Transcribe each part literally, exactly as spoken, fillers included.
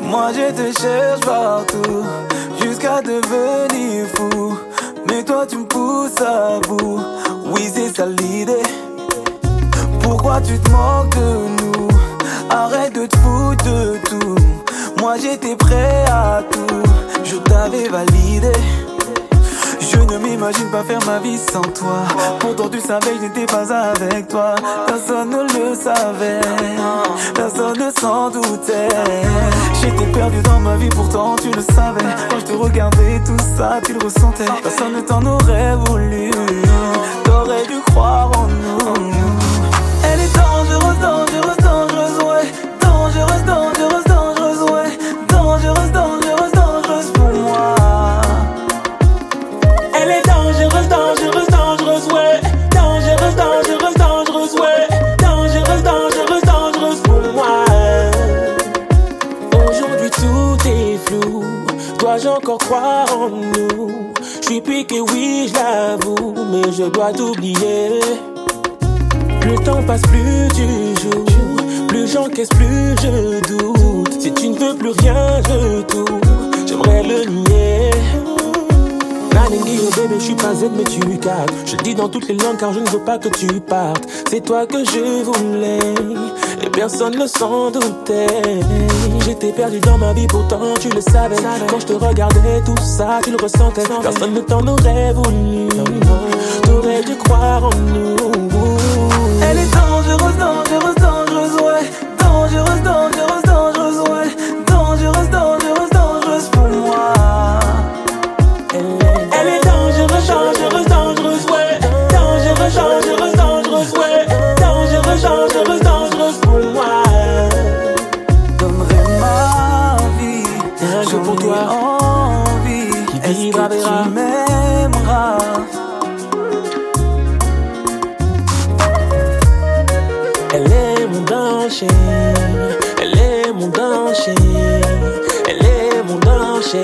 Moi je te cherche partout, jusqu'à devenir fou. Mais toi tu me pousses à bout, oui c'est ça l'idée. Pourquoi tu te moques de nous? Arrête de te foutre de tout. Moi j'étais prêt à tout, je t'avais validé. Je ne m'imagine pas faire ma vie sans toi. Pourtant tu savais que je n'étais pas avec toi. Personne ne le savait, personne ne s'en doutait. J'étais perdu dans ma vie, pourtant tu le savais. Quand je te regardais, tout ça tu le ressentais. Personne ne t'en aurait voulu, t'aurais dû croire en nous. Elle est dangereuse, dangereuse, dangereuse, ouais. Dangereuse, dangereuse, dangereuse, ouais. Dangereuse, dangereuse, dangereuse pour moi. Elle est dangereuse, dangereuse, dangereuse, ouais. Dangereuse, dangereuse, dangereuse, ouais. Dangereuse, dangereuse, dangereuse pour moi. Aujourd'hui tout est flou. Dois-je encore croire en nous? J'suis piqué, oui, je l'avoue, mais je dois t'oublier. Plus le temps passe, plus tu joues. Plus j'encaisse, plus je doute. Si tu ne veux plus rien, je tout. J'aimerais le nier. Naningi, oh bébé, je suis pas Z mais tu captes. Je le dis dans toutes les langues car je ne veux pas que tu partes. C'est toi que je voulais et personne ne s'en doutait. J'étais perdu dans ma vie, pourtant tu le savais. Quand je te regardais, tout ça tu le ressentais. Personne ne t'en aurait voulu. T'aurais dû croire en nous. Elle est dangereuse, dangereuse, dangereuse, ouais. Dangereuse, dangereuse, dangereuse, ouais. Dangereuse, dangereuse, dangereuse pour moi. Elle est dangereuse, dangereuse, dangereuse, ouais. Dangereuse, dangereuse, dangereuse, ouais. Dangereuse, dangereuse, dangereuse pour moi. Donnerai ma vie, je pour toi envie. Est-ce que tu m'aimeras? Elle est mon danger, elle est mon danger, elle est mon danger.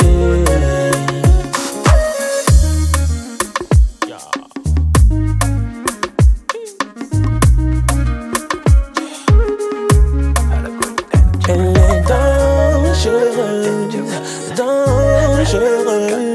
Elle est dangereuse, dangereuse.